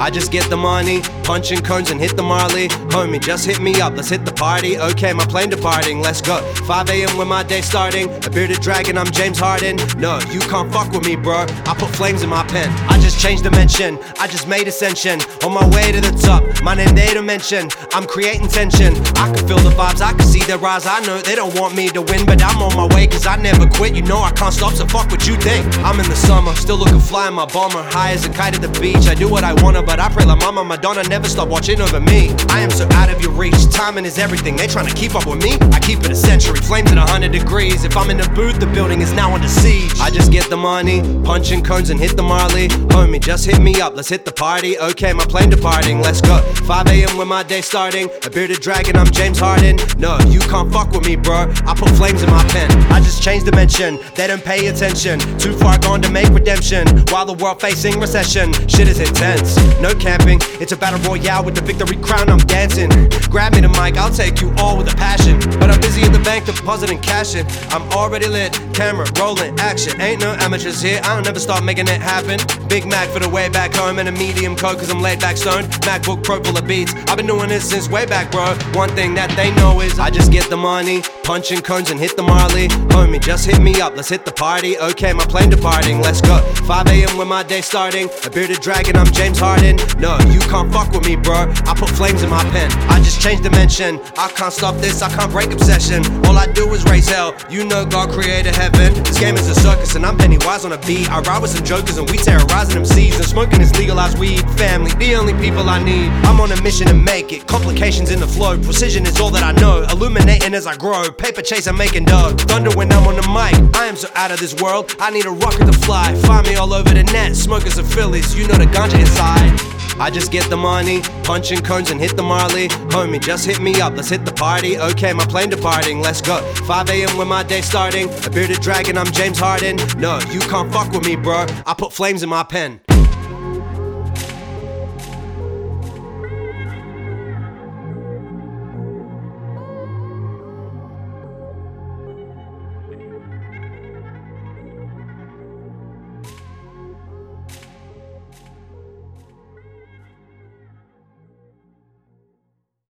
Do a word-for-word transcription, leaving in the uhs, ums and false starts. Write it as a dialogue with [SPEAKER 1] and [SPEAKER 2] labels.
[SPEAKER 1] I just get the money, punching cones and hit the Marley. Homie, just hit me up, let's hit the party. Okay, my plane departing, let's go. five a m when my day starting. A bearded dragon, I'm James Harden. No, you can't fuck with me, bro. I put flames in my pen. I just changed dimension, I just made ascension. On my way to the top, my name they don't mention. I'm creating tension, I can feel the vibes, I can see their eyes. I know they don't want me to win, but I'm on my way, cause I never quit. You know I can't stop, so fuck what you think. I'm in the summer, still looking fly in my bomber. High as a kite at the beach, I do what I wanna, but I pray la mama Madonna never stop watching over me. I am so out of your reach, timing is everything. They trying to keep up with me, I keep it a century. Flames at a hundred degrees, if I'm in the booth, the building is now under siege. I just get the money, punching cones and hit the Marley. Homie, just hit me up, let's hit the party. Okay, my plane departing, let's go. five a m when my day starting. A bearded dragon, I'm James Harden. No, you can't fuck with me, bro. I put flames in my pen. I just changed dimension, they don't pay attention. Too far gone to make redemption, while the world facing recession. Shit is intense, no camping. It's a battle royale with the victory crown, I'm dancing. Grab me the mic, I'll take you all with a passion. But I'm busy at the bank depositing cash in. I'm already lit, camera rolling, action. Ain't no amateurs here, I don't ever start making it happen. Big Mac for the way back home and a medium coke cause I'm laid back stoned. MacBook Pro full of beats, I've been doing this since way back, bro. One thing that they know is I just get the money, punching cones and hit the Marley. Homie, just hit me up, let's hit the party. Okay, my plane departing, let's go. five a m when my day starting. A bearded dragon, I'm James Harden. No, you can't fuck with me, bro. I put flames in my pen. I just changed dimension, I can't stop this, I can't break obsession. All I do is raise hell, you know God created heaven. This game is a circus and I'm Pennywise on a beat. I ride with some jokers and we terrorizing them seas. And smoking is legalized weed, family, the only people I need. I'm on a mission to make it, complications in the flow. Precision is all that I know, illuminating as I grow. Paper chase, I'm making dough, thunder when I'm on the mic. I am so out of this world, I need a rocket to fly. Find me all over the net, smokers of Phillies, you know the ganja inside. I just get the money, punching cones and hit the Marley. Homie, just hit me up, let's hit the party. Okay, my plane departing, let's go. five a m when my day starting. A bearded dragon, I'm James Harden. No, you can't fuck with me, bro. I put flames in my pen.